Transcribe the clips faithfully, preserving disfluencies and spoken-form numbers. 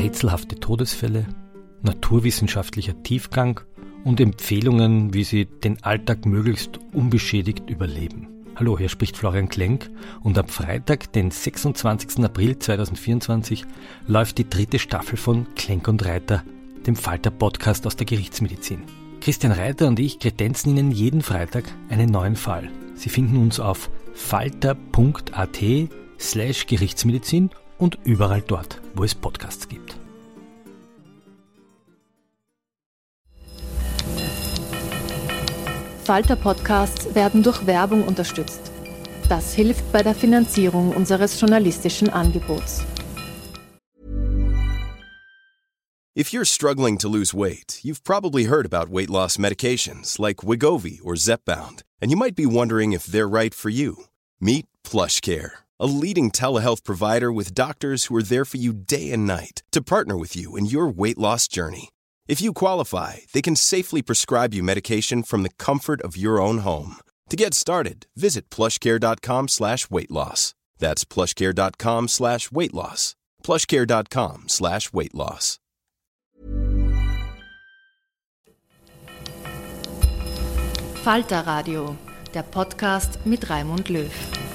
rätselhafte Todesfälle, naturwissenschaftlicher Tiefgang und Empfehlungen, wie Sie den Alltag möglichst unbeschädigt überleben. Hallo, hier spricht Florian Klenk und am Freitag, den sechsundzwanzigsten April zweitausendvierundzwanzig, läuft die dritte Staffel von Klenk und Reiter, dem Falter-Podcast aus der Gerichtsmedizin. Christian Reiter und ich kredenzen Ihnen jeden Freitag einen neuen Fall. Sie finden uns auf falter.at slash Gerichtsmedizin und überall dort, wo es Podcasts gibt. Falter-Podcasts werden durch Werbung unterstützt. Das hilft bei der Finanzierung unseres journalistischen Angebots. If you're struggling to lose weight, you've probably heard about weight loss medications like Wegovy or Zepbound, and you might be wondering if they're right for you. Meet PlushCare, a leading telehealth provider with doctors who are there for you day and night to partner with you in your weight loss journey. If you qualify, they can safely prescribe you medication from the comfort of your own home. To get started, visit plushcare.com slash weight loss. That's plushcare.com slash weight loss. plushcare.com slash weight loss. Falter Radio, der Podcast mit Raimund Löw.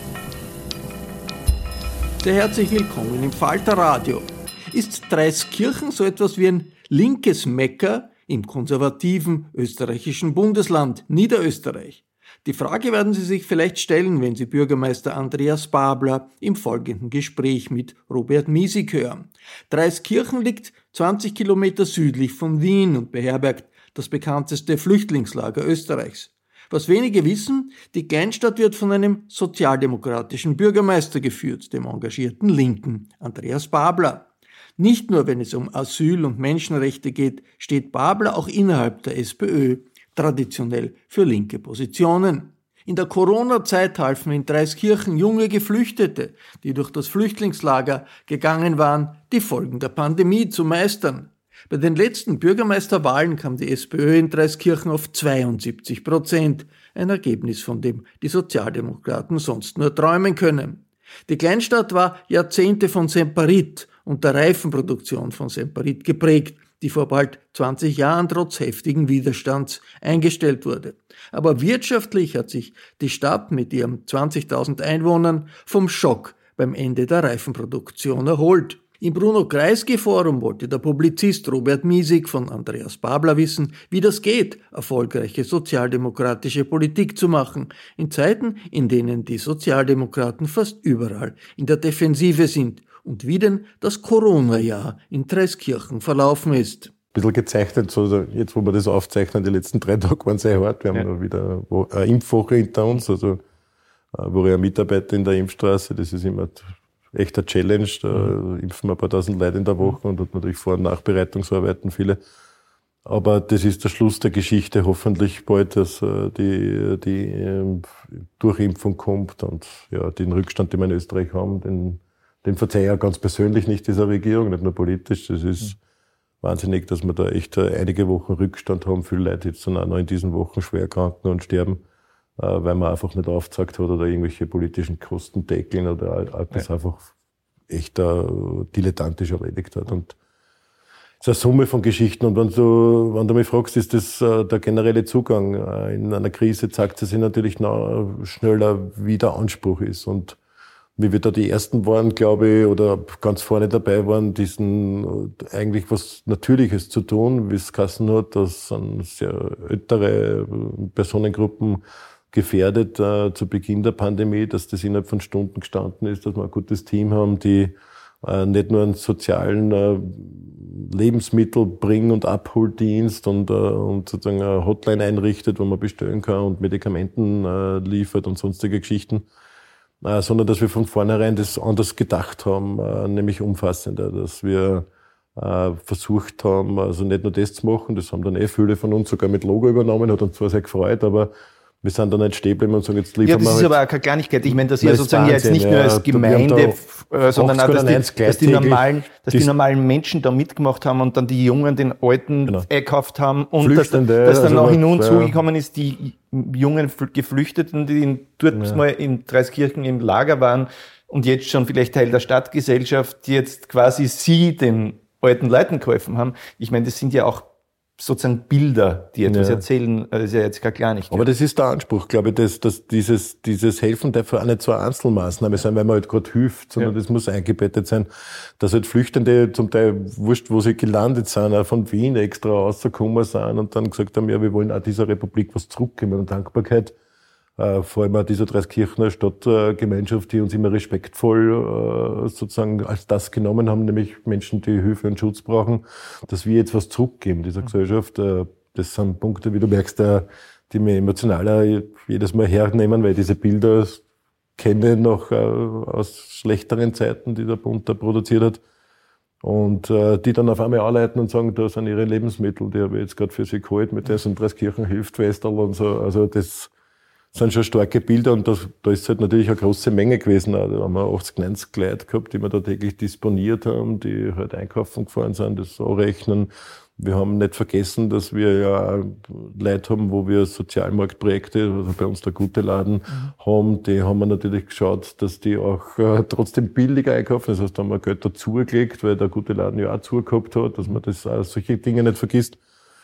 Sehr herzlich willkommen im Falter Radio. Ist Dreiskirchen so etwas wie ein linkes Mekka im konservativen österreichischen Bundesland Niederösterreich? Die Frage werden Sie sich vielleicht stellen, wenn Sie Bürgermeister Andreas Babler im folgenden Gespräch mit Robert Miesig hören. Dreiskirchen liegt zwanzig Kilometer südlich von Wien und beherbergt das bekannteste Flüchtlingslager Österreichs. Was wenige wissen, die Kleinstadt wird von einem sozialdemokratischen Bürgermeister geführt, dem engagierten Linken, Andreas Babler. Nicht nur, wenn es um Asyl und Menschenrechte geht, steht Babler auch innerhalb der SPÖ traditionell für linke Positionen. In der Corona-Zeit halfen in Dreiskirchen junge Geflüchtete, die durch das Flüchtlingslager gegangen waren, die Folgen der Pandemie zu meistern. Bei den letzten Bürgermeisterwahlen kam die SPÖ in Dreiskirchen auf zweiundsiebzig Prozent, ein Ergebnis, von dem die Sozialdemokraten sonst nur träumen können. Die Kleinstadt war Jahrzehnte von Semperit und der Reifenproduktion von Semperit geprägt, die vor bald zwanzig Jahren trotz heftigen Widerstands eingestellt wurde. Aber wirtschaftlich hat sich die Stadt mit ihren zwanzigtausend Einwohnern vom Schock beim Ende der Reifenproduktion erholt. Im Bruno-Kreisky-Forum wollte der Publizist Robert Miesig von Andreas Babler wissen, wie das geht, erfolgreiche sozialdemokratische Politik zu machen, in Zeiten, in denen die Sozialdemokraten fast überall in der Defensive sind und wie denn das Corona-Jahr in Dreiskirchen verlaufen ist. Ein bisschen gezeichnet, so jetzt wo wir das aufzeichnen, die letzten drei Tage waren sehr hart. Wir haben ja. wieder eine Impfwoche hinter uns, also wo ich ein Mitarbeiter in der Impfstraße, das ist immer echt eine Challenge, da mhm. impfen wir ein paar tausend Leute in der Woche und hat natürlich Vor- und Nachbereitungsarbeiten viele. Aber das ist der Schluss der Geschichte, hoffentlich bald, dass die, die Durchimpfung kommt und ja, den Rückstand, den wir in Österreich haben, den, den verzeihe ich auch ganz persönlich nicht dieser Regierung, nicht nur politisch. Das ist mhm. wahnsinnig, dass wir da echt einige Wochen Rückstand haben. Viele Leute jetzt dann auch noch in diesen Wochen schwer kranken und sterben, weil man einfach nicht aufgezeigt hat oder irgendwelche politischen Kosten deckeln oder das ja. einfach echt uh, dilettantisch erledigt hat. Und es ist eine Summe von Geschichten. Und wenn du, wenn du mich fragst, ist das uh, der generelle Zugang. Uh, in einer Krise zeigt es sich natürlich noch schneller, wie der Anspruch ist. Und wie wir da die Ersten waren, glaube ich, oder ganz vorne dabei waren, diesen uh, eigentlich was Natürliches zu tun, wie es geheißen hat, dass sind sehr ältere Personengruppen gefährdet äh, zu Beginn der Pandemie, dass das innerhalb von Stunden gestanden ist, dass wir ein gutes Team haben, die äh, nicht nur einen sozialen äh, Lebensmittelbring- und Abholdienst und, äh, und sozusagen eine Hotline einrichtet, wo man bestellen kann und Medikamenten äh, liefert und sonstige Geschichten, äh, sondern dass wir von vornherein das anders gedacht haben, äh, nämlich umfassender, dass wir äh, versucht haben, also nicht nur das zu machen, das haben dann eh viele von uns sogar mit Logo übernommen, hat uns zwar sehr gefreut, aber wir sind da nicht stehen bleiben und sagen, jetzt liefern wir. Ja, das ist halt. aber auch keine Kleinigkeit. Ich meine, dass ihr sozusagen Wahnsinn, jetzt nicht nur als Gemeinde, äh, sondern auch, dass die, dass, die normalen, dass die normalen Menschen da mitgemacht haben und dann die Jungen den Alten genau. eingekauft haben und dass, dass dann also noch hinzugekommen ist, die jungen Geflüchteten, die in, dort ja. mal in Dreiskirchen im Lager waren und jetzt schon vielleicht Teil der Stadtgesellschaft, die jetzt quasi sie den alten Leuten geholfen haben. Ich meine, das sind ja auch sozusagen Bilder, die etwas ja. erzählen, das ist ja jetzt gar klar nicht. Aber das ist der Anspruch, glaube ich, dass, dass dieses, dieses Helfen darf auch nicht so eine Einzelmaßnahme sein, weil man halt gerade hilft, sondern ja. das muss eingebettet sein, dass halt Flüchtende zum Teil, wurscht, wo sie gelandet sind, auch von Wien extra rausgekommen sind und dann gesagt haben, ja, wir wollen auch dieser Republik was zurückgeben und Dankbarkeit. Äh, vor allem auch dieser Dreiskirchener Stadtgemeinschaft, die uns immer respektvoll äh, sozusagen als das genommen haben, nämlich Menschen, die Hilfe und Schutz brauchen, dass wir jetzt was zurückgeben dieser Gesellschaft. Äh, das sind Punkte, wie du merkst, äh, die mir emotionaler jedes Mal hernehmen, weil diese Bilder kenne noch äh, aus schlechteren Zeiten, die der Bund da produziert hat. Und äh, die dann auf einmal anleiten und sagen, da sind ihre Lebensmittel, die habe ich jetzt gerade für sie geholt, mit diesen Dreiskirchen Hilftfestel und so. Also das sind schon starke Bilder und da, da ist halt natürlich eine große Menge gewesen. Da haben wir achtzig, neunzig Leute gehabt, die wir da täglich disponiert haben, die halt einkaufen gefahren sind, das so rechnen. Wir haben nicht vergessen, dass wir ja Leute haben, wo wir Sozialmarktprojekte, also bei uns der Gute Laden, mhm. haben. Die haben wir natürlich geschaut, dass die auch äh, trotzdem billiger einkaufen. Das heißt, da haben wir Geld dazugelegt, weil der Gute Laden ja auch zugehabt hat, dass man das auch solche Dinge nicht vergisst.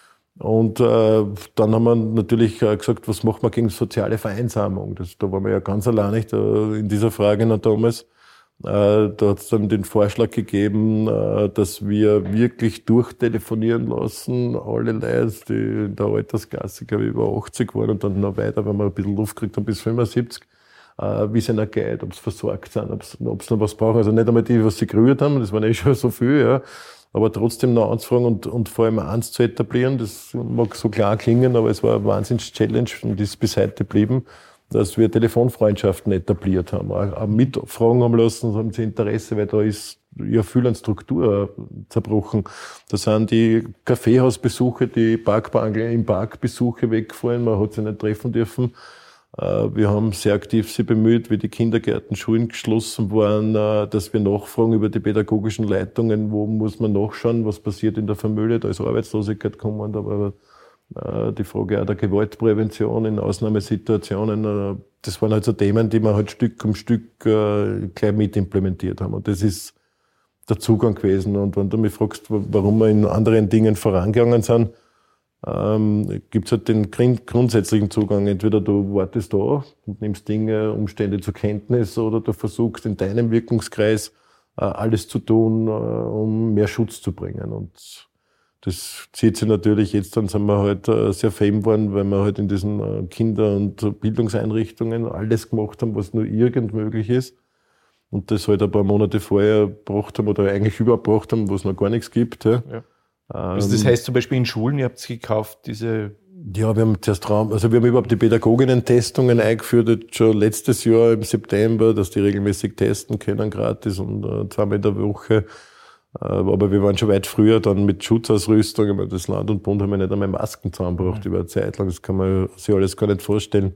Und äh, dann haben wir natürlich äh, gesagt, was macht man gegen soziale Vereinsamung? Das, da waren wir ja ganz allein nicht äh, in dieser Frage noch damals. Äh, da hat es dann den Vorschlag gegeben, äh, dass wir wirklich durchtelefonieren lassen, alle Leute, die in der Altersklasse, glaube ich, über achtzig waren und dann noch weiter, wenn wir ein bisschen Luft gekriegt haben, bis fünfundsiebzig, äh, wie es ihnen geht, ob sie versorgt sind, ob sie noch was brauchen. Also nicht einmal die, was sie gerührt haben, das waren eh schon so viel, ja. Aber trotzdem noch anzufragen und, und vor allem eins zu etablieren, das mag so klar klingen, aber es war eine Wahnsinns-Challenge und ist bis heute geblieben, dass wir Telefonfreundschaften etabliert haben. Auch mitfragen haben lassen, haben sie Interesse, weil da ist ja viel an Struktur zerbrochen. Da sind die Kaffeehausbesuche, die Parkbangel im Parkbesuche weggefallen, man hat sie nicht treffen dürfen. Wir haben sehr aktiv sie bemüht, wie die Kindergärten, Schulen geschlossen waren, dass wir nachfragen über die pädagogischen Leitungen, wo muss man nachschauen, was passiert in der Familie, da ist Arbeitslosigkeit gekommen, da war die Frage auch der Gewaltprävention in Ausnahmesituationen. Das waren halt so Themen, die wir halt Stück um Stück gleich mit implementiert haben. Und das ist der Zugang gewesen. Und wenn du mich fragst, warum wir in anderen Dingen vorangegangen sind, ähm, gibt es halt den grundsätzlichen Zugang. Entweder du wartest da und nimmst Dinge, Umstände zur Kenntnis, oder du versuchst in deinem Wirkungskreis äh, alles zu tun, äh, um mehr Schutz zu bringen. Und das zieht sich natürlich, jetzt dann sind wir halt äh, sehr fame geworden, weil wir halt in diesen äh, Kinder- und Bildungseinrichtungen alles gemacht haben, was nur irgend möglich ist. Und das halt ein paar Monate vorher gebracht haben, oder eigentlich überhaupt gebracht haben, wo es noch gar nichts gibt. Ja. Ja. Also das heißt zum Beispiel in Schulen, ihr habt es gekauft, diese... Ja, wir haben zuerst Raum, also wir haben überhaupt die Pädagoginnen-Testungen eingeführt, jetzt schon letztes Jahr im September, dass die regelmäßig testen können, gratis und äh, zweimal in der Woche. Äh, aber wir waren schon weit früher dann mit Schutzausrüstung. Ich meine, das Land und Bund haben ja nicht einmal Masken zusammengebracht mhm. über eine Zeit lang, das kann man sich alles gar nicht vorstellen.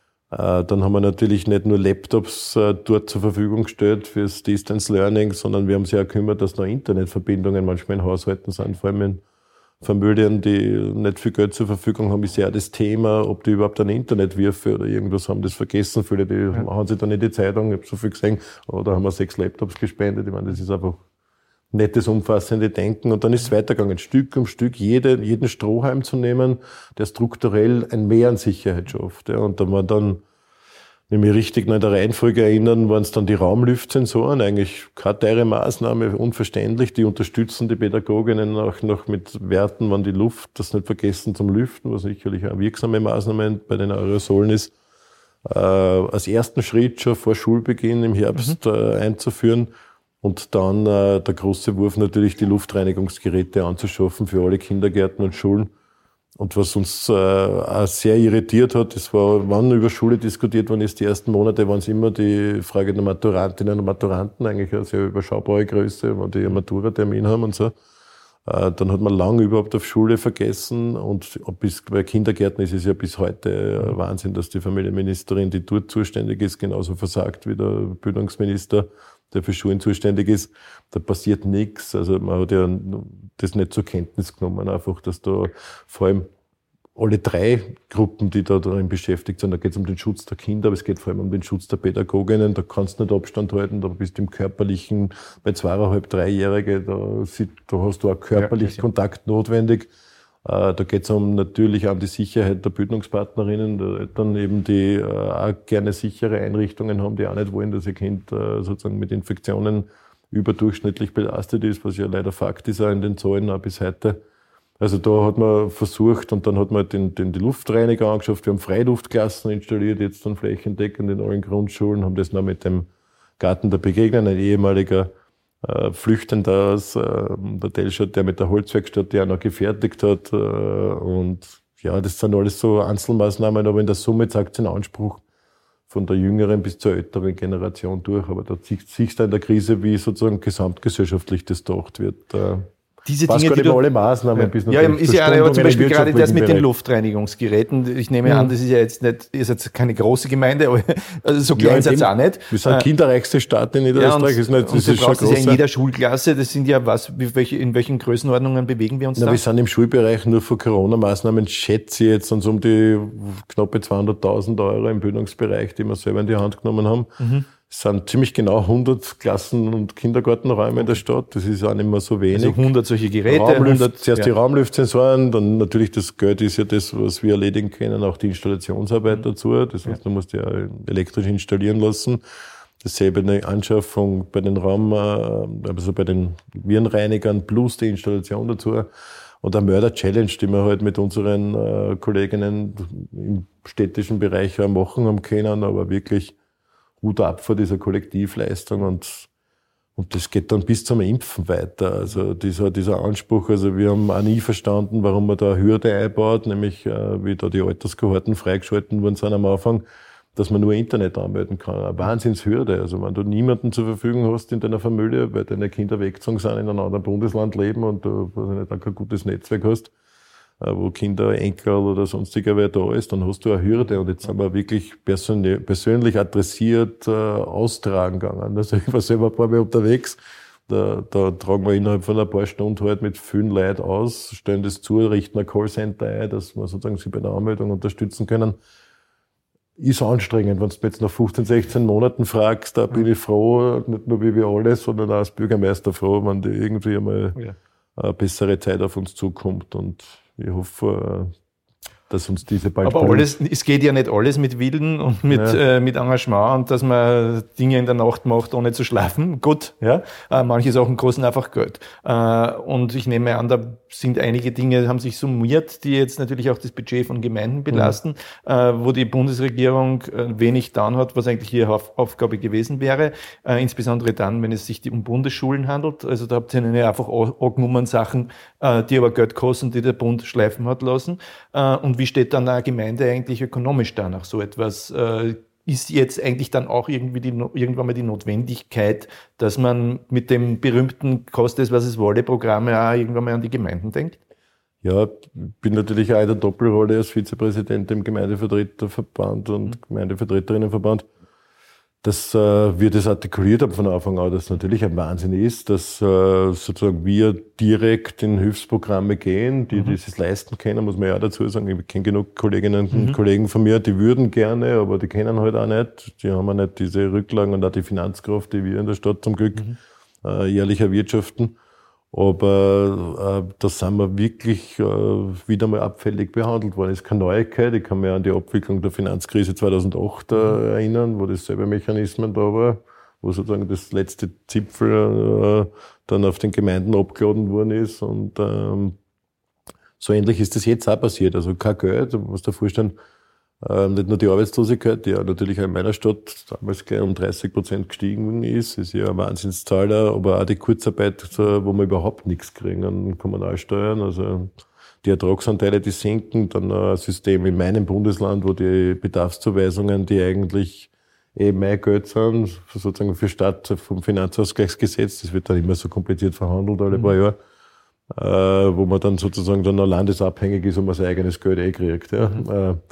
Äh, dann haben wir natürlich nicht nur Laptops äh, dort zur Verfügung gestellt fürs Distance Learning, sondern wir haben sich auch gekümmert, dass noch Internetverbindungen manchmal in Haushalten sind, vor allem in Familien, die nicht viel Geld zur Verfügung haben, ist ja das Thema, ob die überhaupt eine Internetwürfe oder irgendwas haben, das vergessen. Viele, die ja. machen sich dann in die Zeitung, ich habe so viel gesehen, oh, da haben wir sechs Laptops gespendet. Ich meine, das ist einfach nettes, umfassende Denken. Und dann ist es weitergegangen, Stück um Stück jede, jeden Strohhalm zu nehmen, der strukturell ein Mehr an Sicherheit schafft. Ja. Und da war dann, wenn ich mich richtig noch in der Reihenfolge erinnern, waren es dann die Raumlüftsensoren, eigentlich keine teure Maßnahme, unverständlich. Die unterstützen die Pädagoginnen auch noch mit Werten, wann die Luft, das nicht vergessen zum Lüften, was sicherlich eine wirksame Maßnahme bei den Aerosolen ist, äh, als ersten Schritt schon vor Schulbeginn im Herbst mhm. äh, einzuführen. Und dann äh, der große Wurf natürlich, die Luftreinigungsgeräte anzuschaffen für alle Kindergärten und Schulen. Und was uns äh, auch sehr irritiert hat, das war, wann über Schule diskutiert worden ist, die ersten Monate waren es immer die Frage der Maturantinnen und Maturanten, eigentlich eine sehr überschaubare Größe, wenn die einen Matura-Termin haben und so. Äh, dann hat man lange überhaupt auf Schule vergessen und bis, bei Kindergärten ist es ja bis heute äh, Wahnsinn, dass die Familienministerin, die dort zuständig ist, genauso versagt wie der Bildungsminister, der für Schulen zuständig ist. Da passiert nichts. Also man hat ja das nicht zur Kenntnis genommen, einfach, dass da vor allem alle drei Gruppen, die da darin beschäftigt sind. Da geht es um den Schutz der Kinder, aber es geht vor allem um den Schutz der Pädagoginnen. Da kannst du nicht Abstand halten, da bist du im körperlichen, bei zweieinhalb, dreijährige, da, da hast du auch körperlich ja, Kontakt notwendig. Da geht es um natürlich um die Sicherheit der Bildungspartnerinnen, der Eltern eben, die auch gerne sichere Einrichtungen haben, die auch nicht wollen, dass ihr Kind sozusagen mit Infektionen überdurchschnittlich belastet ist, was ja leider Fakt ist auch in den Zahlen auch bis heute. Also da hat man versucht und dann hat man den, den, die Luftreiniger angeschafft. Wir haben Freiluftklassen installiert, jetzt dann flächendeckend in allen Grundschulen, haben das noch mit dem Garten der Begegnung, ein ehemaliger äh, Flüchtender aus äh, der Telstadt, der mit der Holzwerkstatt, die auch noch gefertigt hat. Äh, und ja, das sind alles so Einzelmaßnahmen, aber in der Summe zeigt es den Anspruch von der jüngeren bis zur älteren Generation durch. Aber da siehst du in der Krise, wie sozusagen gesamtgesellschaftlich das gedacht wird. Äh, Diese Dinge, die du, alle Maßnahmen ja, bis ja, ist ja aber zum Beispiel gerade das mit den Luftreinigungsgeräten. Ich nehme mhm. an, das ist ja jetzt nicht, ihr seid keine große Gemeinde, aber also so klein ja, seid ihr auch nicht. Wir sind äh, kinderreichste Stadt in Niederösterreich. Ja, und, ist nicht, das und ist du brauchst das ja in jeder Schulklasse. Das sind ja was, welche, in welchen Größenordnungen bewegen wir uns Na, da? Wir sind im Schulbereich nur für Corona-Maßnahmen, schätze ich jetzt, uns um die knappe zweihunderttausend Euro im Bildungsbereich, die wir selber in die Hand genommen haben. Mhm. Es sind ziemlich genau hundert Klassen- und Kindergartenräume in der Stadt. Das ist auch nicht mehr so wenig. Also hundert solche Geräte. Raumluft, hundert, zuerst ja. die Raumluftsensoren, dann natürlich das Geld ist ja das, was wir erledigen können, auch die Installationsarbeit dazu. Das heißt, du musst ja elektrisch installieren lassen. Dasselbe eine Anschaffung bei den Raum, also bei den Virenreinigern plus die Installation dazu. Und eine Mörder-Challenge, die wir halt mit unseren Kolleginnen im städtischen Bereich auch machen haben können, aber wirklich Hut ab vor dieser Kollektivleistung und, und das geht dann bis zum Impfen weiter. Also dieser, dieser Anspruch, also wir haben auch nie verstanden, warum man da eine Hürde einbaut, nämlich äh, wie da die Alterskohorten freigeschalten worden sind am Anfang, dass man nur Internet anmelden kann. Eine Wahnsinnshürde. Also wenn du niemanden zur Verfügung hast in deiner Familie, weil deine Kinder weggezogen sind, in einem anderen Bundesland leben und du weiß nicht, dann kein gutes Netzwerk hast, wo Kinder, Enkel oder sonstiger wer da ist, dann hast du eine Hürde. Und jetzt sind wir wirklich persönlich, persönlich adressiert äh, austragen gegangen. Also ich war selber ein paar Mal unterwegs. Da, da tragen wir innerhalb von ein paar Stunden halt mit vielen Leuten aus, stellen das zu, richten ein Callcenter ein, dass wir sozusagen sie bei der Anmeldung unterstützen können. Ist anstrengend, wenn du jetzt nach fünfzehn, sechzehn Monaten fragst, da bin ich froh, nicht nur wie wir alle, sondern auch als Bürgermeister froh, wenn die irgendwie einmal ja. eine bessere Zeit auf uns zukommt. Und ich hoffe, dass uns diese bald... Aber alles, es geht ja nicht alles mit Willen und mit, ja. äh, mit Engagement und dass man Dinge in der Nacht macht, ohne zu schlafen. Gut, ja. Äh, manche Sachen kosten einfach Geld. Äh, und ich nehme an, da sind einige Dinge, haben sich summiert, die jetzt natürlich auch das Budget von Gemeinden belasten, mhm. äh, wo die Bundesregierung äh, wenig getan hat, was eigentlich ihre Auf- Aufgabe gewesen wäre. Äh, insbesondere dann, wenn es sich um Bundesschulen handelt. Also da habt ihr eine einfach angenommen Sachen, äh, die aber Geld kosten, die der Bund schleifen hat lassen. Äh, und wie steht dann eine Gemeinde eigentlich ökonomisch da nach so etwas? Äh, ist jetzt eigentlich dann auch irgendwie die, irgendwann mal die Notwendigkeit, dass man mit dem berühmten Koste es, was es wolle Programm auch irgendwann mal an die Gemeinden denkt? Ja, ich bin natürlich auch in der Doppelrolle als Vizepräsident im Gemeindevertreterverband und Gemeindevertreterinnenverband. Dass äh, wir das artikuliert haben von Anfang an, dass es natürlich ein Wahnsinn ist, dass äh, sozusagen wir direkt in Hilfsprogramme gehen, die mhm. dieses leisten können, muss man ja auch dazu sagen. Ich kenne genug Kolleginnen und mhm. Kollegen von mir, die würden gerne, aber die können halt auch nicht. Die haben auch nicht diese Rücklagen und auch die Finanzkraft, die wir in der Stadt zum Glück mhm. äh, jährlich erwirtschaften. Aber äh, da sind wir wirklich äh, wieder mal abfällig behandelt worden. Das ist keine Neuigkeit. Ich kann mich an die Abwicklung der Finanzkrise zweitausendacht äh, erinnern, wo dasselbe Mechanismen da war, wo sozusagen das letzte Zipfel äh, dann auf den Gemeinden abgeladen worden ist. Und ähm, so ähnlich ist das jetzt auch passiert. Also kein Geld, du musst dir vorstellen, Ähm, nicht nur die Arbeitslosigkeit, die ja natürlich auch in meiner Stadt damals gleich um dreißig Prozent gestiegen ist, ist ja eine Wahnsinnszahl, aber auch die Kurzarbeit, wo wir überhaupt nichts kriegen an Kommunalsteuern, also die Ertragsanteile, die sinken, dann ein System in meinem Bundesland, wo die Bedarfszuweisungen, die eigentlich eh mein Geld sind, sozusagen für Stadt vom Finanzausgleichsgesetz, das wird dann immer so kompliziert verhandelt alle mhm. paar Jahre, äh, wo man dann sozusagen dann noch landesabhängig ist und man sein eigenes Geld eh kriegt, ja. Mhm. Äh,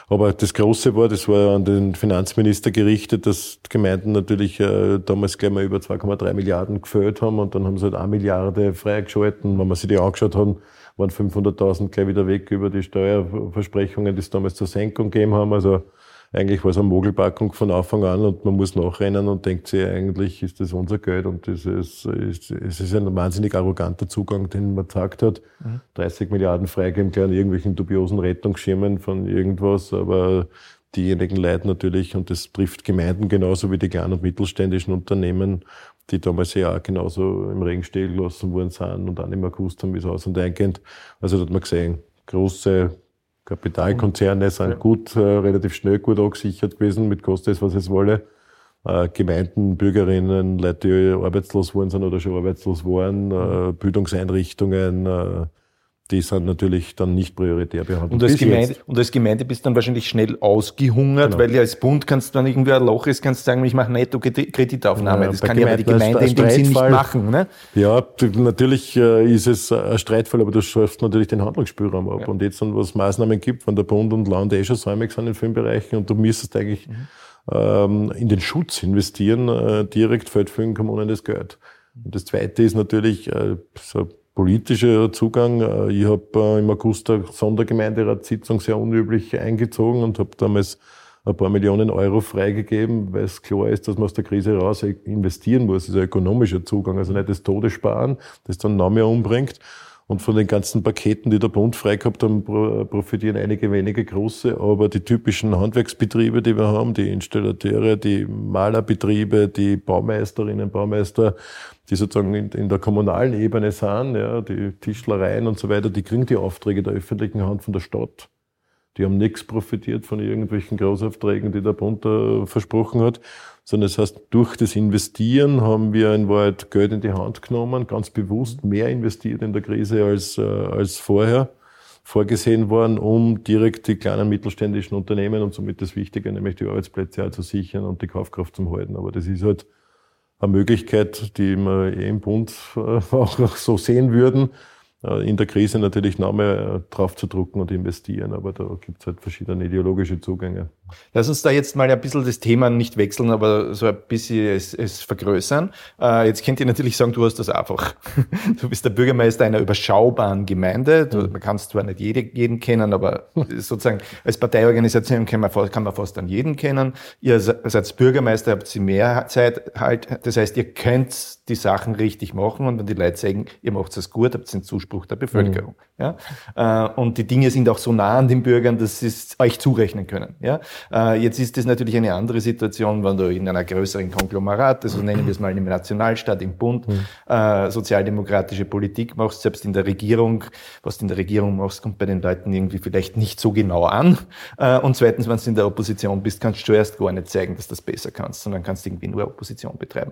Aber das Große war, das war an den Finanzminister gerichtet, dass die Gemeinden natürlich äh, damals gleich mal über zwei Komma drei Milliarden gefällt haben und dann haben sie halt eine Milliarde freigeschalten. Wenn wir sich die angeschaut haben, waren fünfhunderttausend gleich wieder weg über die Steuerversprechungen, die es damals zur Senkung gegeben haben. Also eigentlich war es eine Mogelpackung von Anfang an und man muss nachrennen und denkt sich, eigentlich ist das unser Geld und das ist, ist, es ist ein wahnsinnig arroganter Zugang, den man gesagt hat. Mhm. dreißig Milliarden freigeben, klar, an irgendwelchen dubiosen Rettungsschirmen von irgendwas, aber diejenigen Leute natürlich, und das trifft Gemeinden genauso wie die kleinen und mittelständischen Unternehmen, die damals ja auch genauso im Regen stehen gelassen worden sind und auch nicht mehr gewusst haben, wie es aus- und eingeht. Also da hat man gesehen, große Kapitalkonzerne sind ja. gut, äh, relativ schnell gut angesichert gewesen, mit koste es, was es wolle. Äh, Gemeinden, Bürgerinnen, Leute, die arbeitslos worden sind oder schon arbeitslos waren, äh, Bildungseinrichtungen, äh, die sind natürlich dann nicht prioritär behandelt. Und als, Gemeinde, und als Gemeinde bist du dann wahrscheinlich schnell ausgehungert, genau. weil ja als Bund kannst du, wenn irgendwie ein Loch ist, kannst du sagen, ich mache Netto-Kreditaufnahme. Ja, das kann ja die Gemeinde in dem Sinn nicht machen. Ne? Ja, natürlich äh, ist es ein Streitfall, aber du schaffst natürlich den Handlungsspielraum ab. Ja. Und jetzt, wenn es Maßnahmen gibt, wenn der Bund und Land eh schon säumig sind in vielen Bereichen und du müsstest eigentlich mhm. ähm, in den Schutz investieren, äh, direkt fällt vielen Kommunen das Geld. Und das Zweite ist natürlich äh, so politischer Zugang. Ich habe im August eine Sondergemeinderatssitzung sehr unüblich eingezogen und habe damals ein paar Millionen Euro freigegeben, weil es klar ist, dass man aus der Krise raus investieren muss. Das ist ein ökonomischer Zugang, also nicht das Todessparen, das dann noch mehr umbringt. Und von den ganzen Paketen, die der Bund frei gehabt haben, profitieren einige wenige große, aber die typischen Handwerksbetriebe, die wir haben, die Installateure, die Malerbetriebe, die Baumeisterinnen, Baumeister, die sozusagen in, in der kommunalen Ebene sind, ja, die Tischlereien und so weiter, die kriegen die Aufträge der öffentlichen Hand von der Stadt. Die haben nichts profitiert von irgendwelchen Großaufträgen, die der Bund da versprochen hat, sondern das heißt, durch das Investieren haben wir in Wahrheit Geld in die Hand genommen, ganz bewusst mehr investiert in der Krise als, äh, als vorher vorgesehen worden, um direkt die kleinen mittelständischen Unternehmen und somit das Wichtige, nämlich die Arbeitsplätze auch zu sichern und die Kaufkraft zu halten. Aber das ist halt eine Möglichkeit, die wir eh im Bund auch so sehen würden, in der Krise natürlich noch mehr drauf zu drucken und investieren, aber da gibt es halt verschiedene ideologische Zugänge. Lass uns da jetzt mal ein bisschen das Thema nicht wechseln, aber so ein bisschen es, es vergrößern. Äh, jetzt könnt ihr natürlich sagen, du hast das einfach. Du bist der Bürgermeister einer überschaubaren Gemeinde. Du, man kann zwar nicht jede, jeden kennen, aber sozusagen als Parteiorganisation kann man, kann man fast an jeden kennen. Ihr seid Bürgermeister, habt sie mehr Zeit halt. Das heißt, ihr könnt die Sachen richtig machen und wenn die Leute sagen, ihr macht es gut, habt ihr den Zuspruch der Bevölkerung. Mhm. Ja? Und die Dinge sind auch so nah an den Bürgern, dass sie es euch zurechnen können. Ja? Jetzt ist das natürlich eine andere Situation, wenn du in einer größeren Konglomerat, also nennen wir es mal im Nationalstaat, im Bund, mhm. äh, sozialdemokratische Politik machst, selbst in der Regierung, was du in der Regierung machst, kommt bei den Leuten irgendwie vielleicht nicht so genau an. Äh, und zweitens, wenn du in der Opposition bist, kannst du zuerst gar nicht zeigen, dass du das besser kannst, sondern kannst irgendwie nur Opposition betreiben.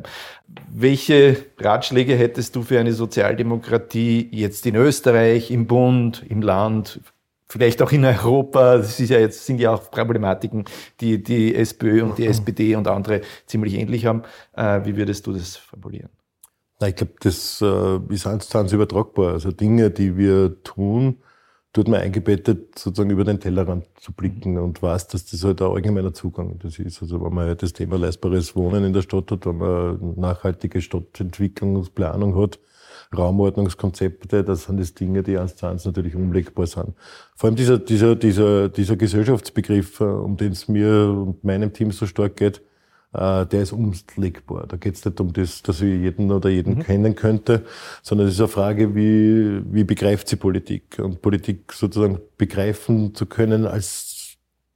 Welche Ratschläge hättest du für eine Sozialdemokratie jetzt in Österreich, im Bund, im Land, vielleicht auch in Europa? Das ist ja jetzt, sind ja auch Problematiken, die die SPÖ und die S P D und andere ziemlich ähnlich haben. Äh, wie würdest du das formulieren? Na, ich glaube, das äh, ist eins zu eins übertragbar. Also Dinge, die wir tun, tut man eingebettet, sozusagen über den Tellerrand zu blicken und weiß, dass das halt ein allgemeiner Zugang das ist. Also wenn man halt das Thema leistbares Wohnen in der Stadt hat, wenn man nachhaltige Stadtentwicklungsplanung hat, Raumordnungskonzepte, das sind das Dinge, die eins zu eins natürlich umlegbar sind. Vor allem dieser, dieser, dieser, dieser Gesellschaftsbegriff, um den es mir und meinem Team so stark geht, der ist umlegbar. Da geht es nicht um das, dass ich jeden oder jeden mhm. kennen könnte, sondern es ist eine Frage, wie, wie begreift sie Politik? Und Politik sozusagen begreifen zu können als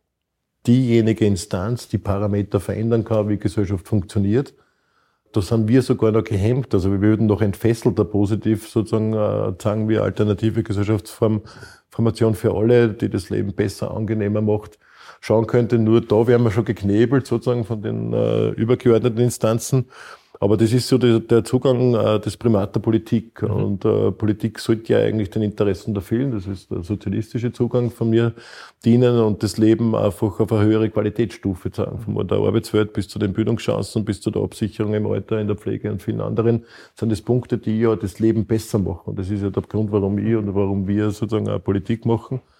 diejenige Instanz, die Parameter verändern kann, wie Gesellschaft funktioniert. Da sind wir sogar noch gehemmt. Also wir würden noch entfesselter positiv sozusagen äh, sagen wir alternative Gesellschaftsform, Formation für alle, die das Leben besser, angenehmer macht, schauen könnte. Nur da wären wir schon geknebelt sozusagen von den äh, übergeordneten Instanzen. Aber das ist so der, der Zugang äh, des Primat der Politik. Mhm. Und äh, Politik sollte ja eigentlich den Interessen der vielen, das ist der sozialistische Zugang von mir, dienen und das Leben einfach auf eine höhere Qualitätsstufe zeigen. Von der Arbeitswelt bis zu den Bildungschancen, bis zu der Absicherung im Alter, in der Pflege und vielen anderen, sind das Punkte, die ja das Leben besser machen. Und das ist ja der Grund, warum ich und warum wir sozusagen auch Politik machen.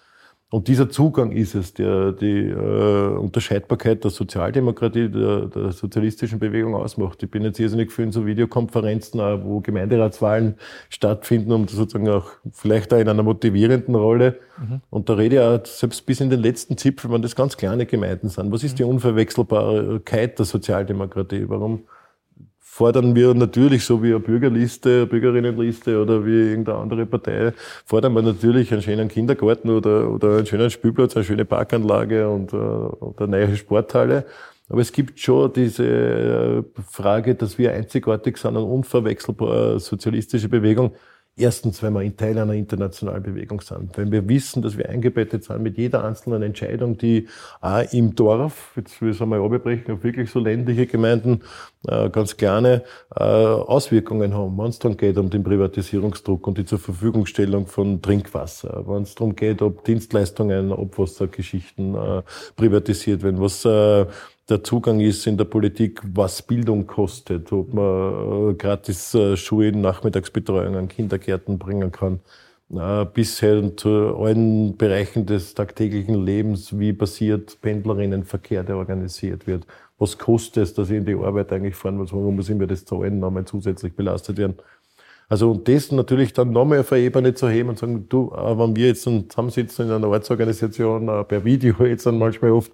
Und dieser Zugang ist es, der die äh, Unterscheidbarkeit der Sozialdemokratie, der, der sozialistischen Bewegung ausmacht. Ich bin jetzt irrsinnig viel in so Videokonferenzen, auch, wo Gemeinderatswahlen stattfinden, um sozusagen auch vielleicht auch in einer motivierenden Rolle. Mhm. Und da rede ich auch selbst bis in den letzten Zipfel, wenn das ganz kleine Gemeinden sind. Was ist die Unverwechselbarkeit der Sozialdemokratie? Warum fordern wir natürlich, so wie eine Bürgerliste, eine Bürgerinnenliste oder wie irgendeine andere Partei, fordern wir natürlich einen schönen Kindergarten oder, oder einen schönen Spielplatz, eine schöne Parkanlage und, und eine neue Sporthalle. Aber es gibt schon diese Frage, dass wir einzigartig sind und unverwechselbar sozialistische Bewegung. Erstens, weil wir ein Teil einer internationalen Bewegung sind. Wenn wir wissen, dass wir eingebettet sind mit jeder einzelnen Entscheidung, die auch im Dorf, jetzt will ich es einmal runterbrechen, auf wirklich so ländliche Gemeinden, äh, ganz kleine, äh, Auswirkungen haben. Wenn es darum geht, um den Privatisierungsdruck und die zur Verfügungstellung von Trinkwasser, wenn es darum geht, ob Dienstleistungen, Abwassergeschichten äh, privatisiert werden, was äh, der Zugang ist in der Politik, was Bildung kostet, ob man äh, gratis äh, Schulen, Nachmittagsbetreuung an Kindergärten bringen kann, äh, bis hin zu allen Bereichen des tagtäglichen Lebens, wie passiert Pendlerinnenverkehr, der organisiert wird. Was kostet es, dass ich in die Arbeit eigentlich fahren muss, warum muss ich mir das zahlen, nochmal zusätzlich belastet werden. Also und das natürlich dann nochmal auf eine Ebene zu heben und sagen, du, äh, wenn wir jetzt zusammensitzen in einer Ortsorganisation, äh, per Video jetzt dann manchmal oft,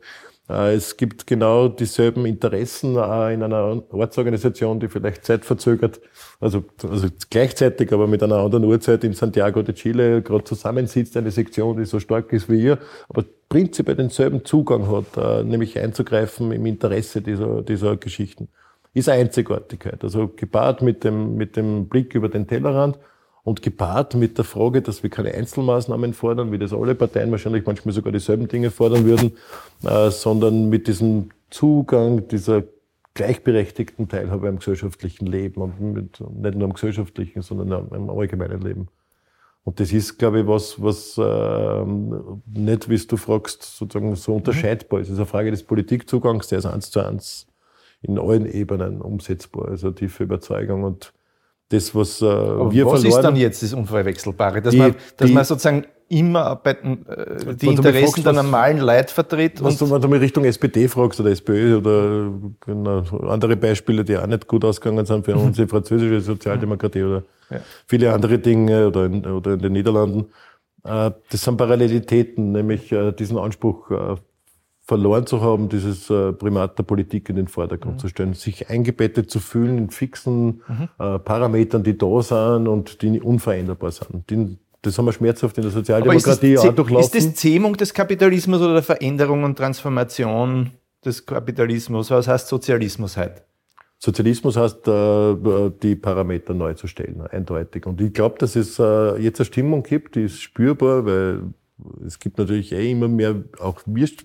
es gibt genau dieselben Interessen in einer Ortsorganisation, die vielleicht zeitverzögert, also, also gleichzeitig, aber mit einer anderen Uhrzeit in Santiago de Chile gerade zusammensitzt, eine Sektion, die so stark ist wie ihr, aber prinzipiell denselben Zugang hat, nämlich einzugreifen im Interesse dieser, dieser Geschichten. Ist eine Einzigartigkeit, also gepaart mit dem, mit dem Blick über den Tellerrand. Und gepaart mit der Frage, dass wir keine Einzelmaßnahmen fordern, wie das alle Parteien wahrscheinlich manchmal sogar dieselben Dinge fordern würden, äh, sondern mit diesem Zugang dieser gleichberechtigten Teilhabe am gesellschaftlichen Leben und mit, nicht nur am gesellschaftlichen, sondern am allgemeinen Leben. Und das ist, glaube ich, was, was äh, nicht, wie du fragst, sozusagen so unterscheidbar ist. Es ist eine Frage des Politikzugangs, der ist eins zu eins in allen Ebenen umsetzbar, also tiefe Überzeugung und das, was äh, wir was verloren... ist dann jetzt das Unverwechselbare? Dass, die, man, dass die, man sozusagen immer bei, äh, die Interessen fragst, der normalen Leute vertritt? Und du, wenn du mal Richtung S P D fragst oder SPÖ oder genau, andere Beispiele, die auch nicht gut ausgegangen sind für unsere französische Sozialdemokratie oder ja. viele andere Dinge oder in, oder in den Niederlanden, äh, das sind Parallelitäten, nämlich äh, diesen Anspruch äh, verloren zu haben, dieses äh, Primat der Politik in den Vordergrund mhm. zu stellen, sich eingebettet zu fühlen in fixen mhm. äh, Parametern, die da sind und die unveränderbar sind. Die, das haben wir schmerzhaft in der Sozialdemokratie auch durchlaufen. Ist das Zähmung des Kapitalismus oder der Veränderung und Transformation des Kapitalismus? Was heißt Sozialismus heute? Sozialismus heißt, äh, die Parameter neu zu stellen, eindeutig. Und ich glaube, dass es äh, jetzt eine Stimmung gibt, die ist spürbar, weil es gibt natürlich eh immer mehr auch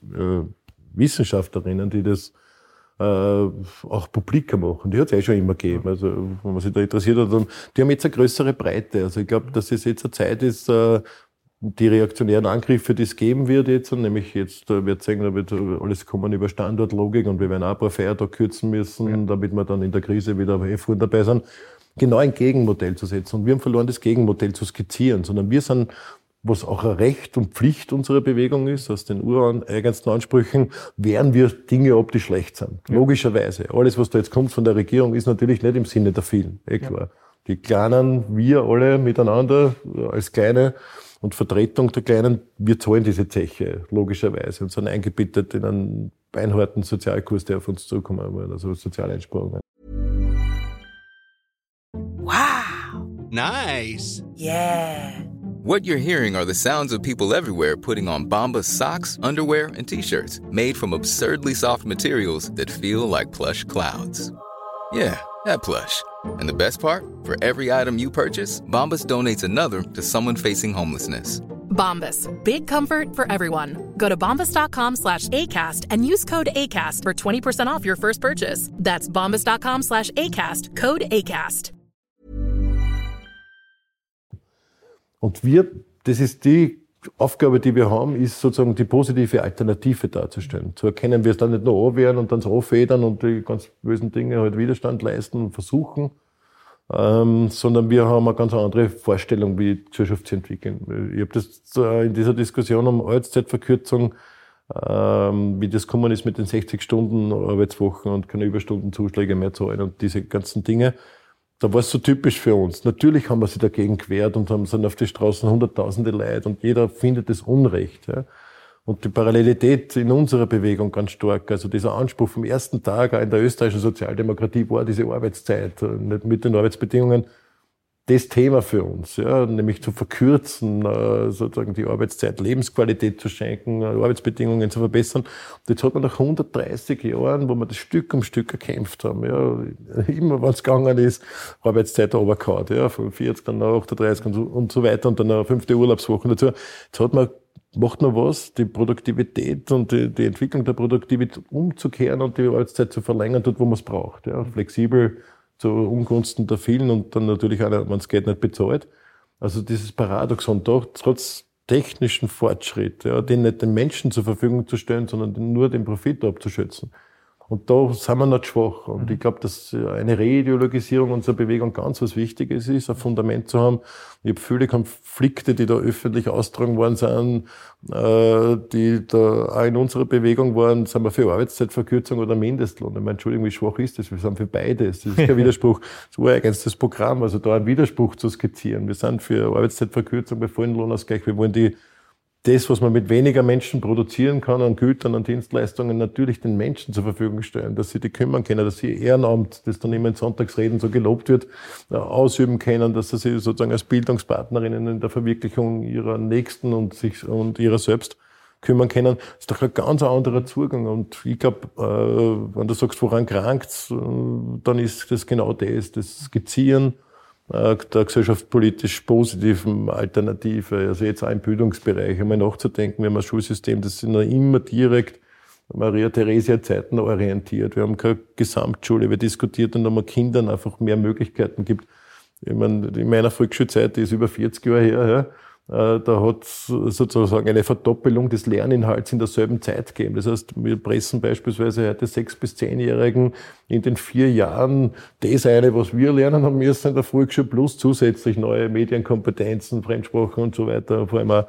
Wissenschaftlerinnen, die das äh, auch publiker machen. Die hat es eh schon immer gegeben. Also, wenn man sich da interessiert hat, die haben jetzt eine größere Breite. Also, ich glaube, dass es jetzt eine Zeit ist, äh, die reaktionären Angriffe, die es geben wird jetzt, nämlich jetzt äh, wird sagen, da wird alles kommen über Standortlogik und wir werden auch ein paar Feiertage kürzen müssen, ja. damit wir dann in der Krise wieder eh voll dabei sind. Genau ein Gegenmodell zu setzen. Und wir haben verloren, das Gegenmodell zu skizzieren, sondern wir sind, was auch ein Recht und Pflicht unserer Bewegung ist, aus den ureigensten Ansprüchen, wehren wir Dinge ab, die schlecht sind. Ja. Logischerweise. Alles, was da jetzt kommt von der Regierung, ist natürlich nicht im Sinne der vielen. Eh klar. Ja. Die Kleinen, wir alle miteinander als Kleine und Vertretung der Kleinen, wir zahlen diese Zeche, logischerweise, und sind eingebettet in einen beinharten Sozialkurs, der auf uns zukommen wird, also Sozialeinsparungen. Wow! Nice! Yeah! What you're hearing are the sounds of people everywhere putting on Bombas socks, underwear, and T-shirts made from absurdly soft materials that feel like plush clouds. Yeah, that plush. And the best part? For every item you purchase, Bombas donates another to someone facing homelessness. Bombas. Big comfort for everyone. Go to bombas.com slash ACAST and use code ACAST for twenty percent off your first purchase. That's bombas.com slash ACAST. Code ACAST. Und wir, das ist die Aufgabe, die wir haben, ist sozusagen die positive Alternative darzustellen. Zu erkennen, wir es dann nicht nur anwehren und dann so anfedern und die ganz bösen Dinge halt Widerstand leisten und versuchen, ähm, sondern wir haben eine ganz andere Vorstellung, wie die Gesellschaft zu entwickeln. Ich habe das in dieser Diskussion um Arbeitszeitverkürzung, ähm, wie das gekommen ist mit den sechzig Stunden Arbeitswochen und keine Überstundenzuschläge mehr zahlen und diese ganzen Dinge. Da war es so typisch für uns. Natürlich haben wir sich dagegen gewehrt und haben sind auf die Straßen hunderttausende Leute und jeder findet das Unrecht. Ja. Und die Parallelität in unserer Bewegung ganz stark. Also dieser Anspruch vom ersten Tag auch in der österreichischen Sozialdemokratie war diese Arbeitszeit mit den Arbeitsbedingungen das Thema für uns, ja, nämlich zu verkürzen, sozusagen die Arbeitszeit, Lebensqualität zu schenken, Arbeitsbedingungen zu verbessern. Und jetzt hat man nach hundertdreißig Jahren, wo wir das Stück um Stück erkämpft haben, ja, immer wenn es gegangen ist, Arbeitszeit runtergehauen, ja, von vierzig dann nach achtunddreißig und so, und so weiter und dann eine fünfte Urlaubswoche dazu. Jetzt hat man macht man was, die Produktivität und die, die Entwicklung der Produktivität umzukehren und die Arbeitszeit zu verlängern, dort wo man es braucht. Ja. Flexibel zu Ungunsten der vielen und dann natürlich auch, wenn es geht, nicht bezahlt. Also dieses Paradoxon, doch trotz technischen Fortschritt, ja, den nicht den Menschen zur Verfügung zu stellen, sondern nur den Profit abzuschätzen. Und da sind wir noch schwach. Und ich glaube, dass eine Reideologisierung unserer Bewegung ganz was Wichtiges ist, ein Fundament zu haben. Ich habe viele Konflikte, die da öffentlich austragen worden sind, die da auch in unserer Bewegung waren, sind wir für Arbeitszeitverkürzung oder Mindestlohn. Ich meine, Entschuldigung, wie schwach ist das? Wir sind für beides. Das ist kein Widerspruch. Das war eigentlich das Programm, also da einen Widerspruch zu skizzieren. Wir sind für Arbeitszeitverkürzung bei vollen Lohnausgleich. Wir wollen die das, was man mit weniger Menschen produzieren kann, an Gütern, an Dienstleistungen, natürlich den Menschen zur Verfügung stellen, dass sie die kümmern können, dass sie Ehrenamt, das dann immer in Sonntagsreden so gelobt wird, ausüben können, dass sie sich sozusagen als Bildungspartnerinnen in der Verwirklichung ihrer Nächsten und sich und ihrer selbst kümmern können. Das ist doch ein ganz anderer Zugang. Und ich glaube, äh, wenn du sagst, woran krankt's, äh, dann ist das genau das, das Skizzieren der gesellschaftspolitisch positiven Alternative, also jetzt auch im Bildungsbereich, einmal nachzudenken, wir haben ein Schulsystem, das sind noch immer direkt Maria Theresia Zeiten orientiert. Wir haben keine Gesamtschule, wir diskutieren, dass man Kindern einfach mehr Möglichkeiten gibt. Ich meine, in meiner Volksschulzeit, die ist über vierzig Jahre her, ja, da hat es sozusagen eine Verdoppelung des Lerninhalts in derselben Zeit gegeben. Das heißt, wir pressen beispielsweise heute sechs- bis zehnjährigen in den vier Jahren das eine, was wir lernen haben müssen in der Volksschule, plus zusätzlich neue Medienkompetenzen, Fremdsprachen und so weiter, vor allem auch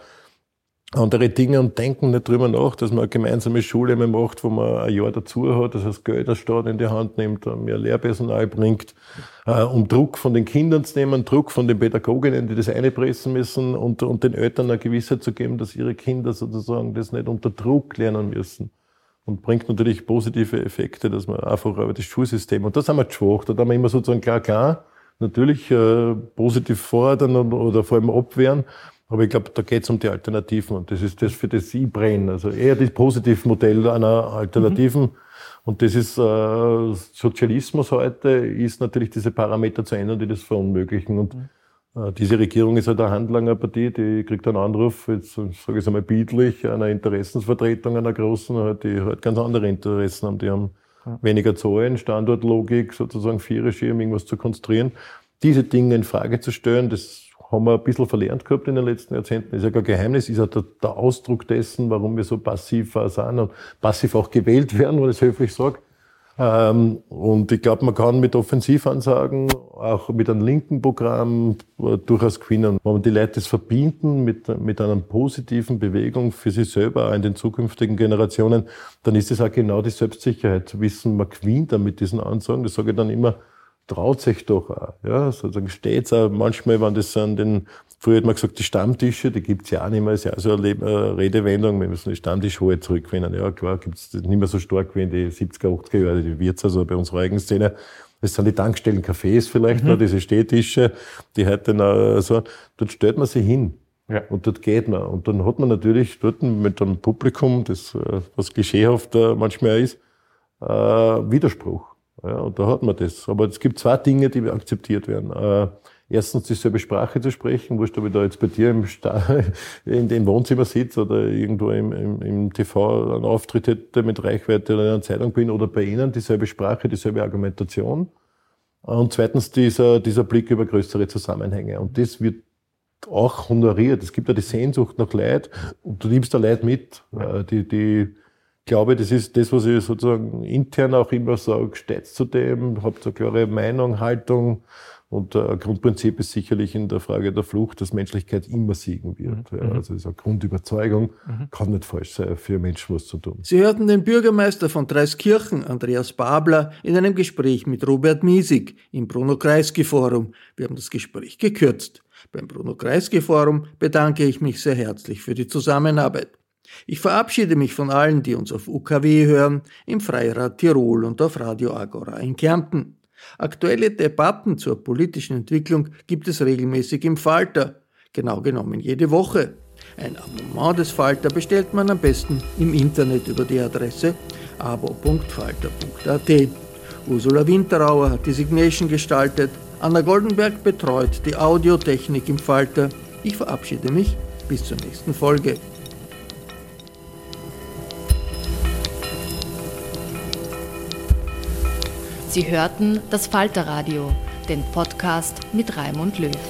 andere Dinge und denken nicht drüber nach, dass man eine gemeinsame Schule mehr macht, wo man ein Jahr dazu hat, das heißt Geld der Staat in die Hand nimmt, mehr Lehrpersonal bringt, äh, um Druck von den Kindern zu nehmen, Druck von den Pädagoginnen, die das einpressen müssen und, und den Eltern eine Gewissheit zu geben, dass ihre Kinder sozusagen das nicht unter Druck lernen müssen. Und bringt natürlich positive Effekte, dass man einfach über das Schulsystem, und da sind wir schwach, da haben wir immer sozusagen klar, klar, natürlich äh, positiv fordern oder vor allem abwehren. Aber ich glaube, da geht es um die Alternativen und das ist das, für das ich brenne. Also eher das Positivmodell einer Alternativen. Mhm. Und das ist äh, Sozialismus heute, ist natürlich diese Parameter zu ändern, die das verunmöglichen. Und mhm. äh, diese Regierung ist halt eine Handlangerpartie, die kriegt einen Anruf, jetzt sage ich es einmal bildlich, einer Interessensvertretung einer großen, die halt ganz andere Interessen haben. Die haben ja. weniger Zahlen, Standortlogik, sozusagen Viererschirm, irgendwas zu konstruieren. Diese Dinge in Frage zu stellen, das haben wir ein bisschen verlernt gehabt in den letzten Jahrzehnten. Das ist ja kein Geheimnis, ist ja der, der Ausdruck dessen, warum wir so passiv sind und passiv auch gewählt werden, wenn ich es höflich sage. Ähm, und ich glaube, man kann mit Offensivansagen, auch mit einem linken Programm durchaus gewinnen. Wenn man die Leute das verbinden mit, mit einer positiven Bewegung für sich selber, auch in den zukünftigen Generationen, dann ist es auch genau die Selbstsicherheit, zu wissen, man gewinnt dann mit diesen Ansagen. Das sage ich dann immer, traut sich doch auch, ja, sozusagen steht's auch manchmal, wenn das an den, früher hat man gesagt, die Stammtische, die gibt's ja auch nicht mehr, ist ja auch so eine Redewendung, wir müssen die Stammtischhoheit zurückgewinnen, ja, klar, gibt's nicht mehr so stark wie in die siebziger, achtziger Jahre, die Wirts, also bei unserer eigenen Szene. Das sind die Tankstellen, Cafés vielleicht mhm. noch, diese Stehtische, die heute noch so, dort stellt man sich hin. Ja. Und dort geht man. Und dann hat man natürlich dort mit einem Publikum, das, was klischeehaft manchmal ist, Widerspruch. Ja, und da hat man das. Aber es gibt zwei Dinge, die akzeptiert werden. Äh, erstens dieselbe Sprache zu sprechen, wurscht, ob ich da jetzt bei dir im Sta- in dem Wohnzimmer sitze oder irgendwo im, im, im T V einen Auftritt hätte mit Reichweite oder in einer Zeitung bin oder bei Ihnen, dieselbe Sprache, dieselbe Argumentation. Und zweitens dieser, dieser Blick über größere Zusammenhänge. Und das wird auch honoriert. Es gibt ja die Sehnsucht nach Leid und du nimmst da Leid mit, äh, die, die Ich glaube, das ist das, was ich sozusagen intern auch immer sage, steht zu dem, habt eine klare Meinung, Haltung Und äh, ein Grundprinzip ist sicherlich in der Frage der Flucht, dass Menschlichkeit immer siegen wird. Mhm. Ja, also das ist eine Grundüberzeugung, mhm. kann nicht falsch sein, für Menschen was zu tun. Sie hörten den Bürgermeister von Dreiskirchen, Andreas Babler, in einem Gespräch mit Robert Miesig im Bruno-Kreisky-Forum. Wir haben das Gespräch gekürzt. Beim Bruno-Kreisky-Forum bedanke ich mich sehr herzlich für die Zusammenarbeit. Ich verabschiede mich von allen, die uns auf U K W hören, im Freirad Tirol und auf Radio Agora in Kärnten. Aktuelle Debatten zur politischen Entwicklung gibt es regelmäßig im Falter, genau genommen jede Woche. Ein Abonnement des Falter bestellt man am besten im Internet über die Adresse abo punkt falter punkt a t. Ursula Winterauer hat die Signation gestaltet, Anna Goldenberg betreut die Audiotechnik im Falter. Ich verabschiede mich bis zur nächsten Folge. Sie hörten das Falterradio, den Podcast mit Raimund Löw.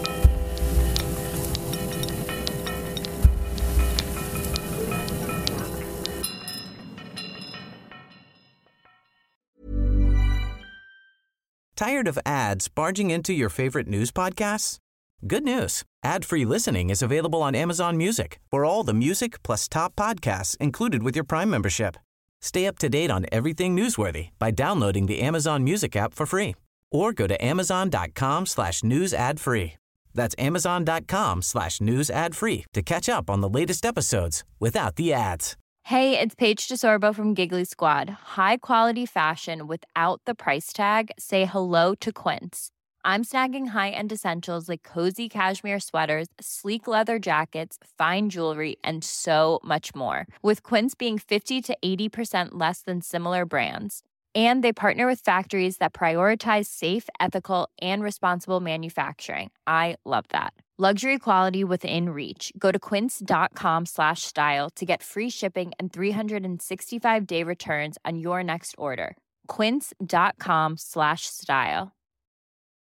Tired of ads barging into your favorite news podcasts? Good news. Ad-free listening is available on Amazon Music for all the music plus top podcasts included with your Prime membership. Stay up to date on everything newsworthy by downloading the Amazon Music app for free or go to amazon.com slash news ad free. That's amazon.com slash news ad free to catch up on the latest episodes without the ads. Hey, it's Paige DeSorbo from Giggly Squad. High quality fashion without the price tag. Say hello to Quince. I'm snagging high-end essentials like cozy cashmere sweaters, sleek leather jackets, fine jewelry, and so much more. With Quince being fifty to eighty percent less than similar brands. And they partner with factories that prioritize safe, ethical, and responsible manufacturing. I love that. Luxury quality within reach. Go to quince.com slash style to get free shipping and three sixty-five day returns on your next order. Quince.com slash style.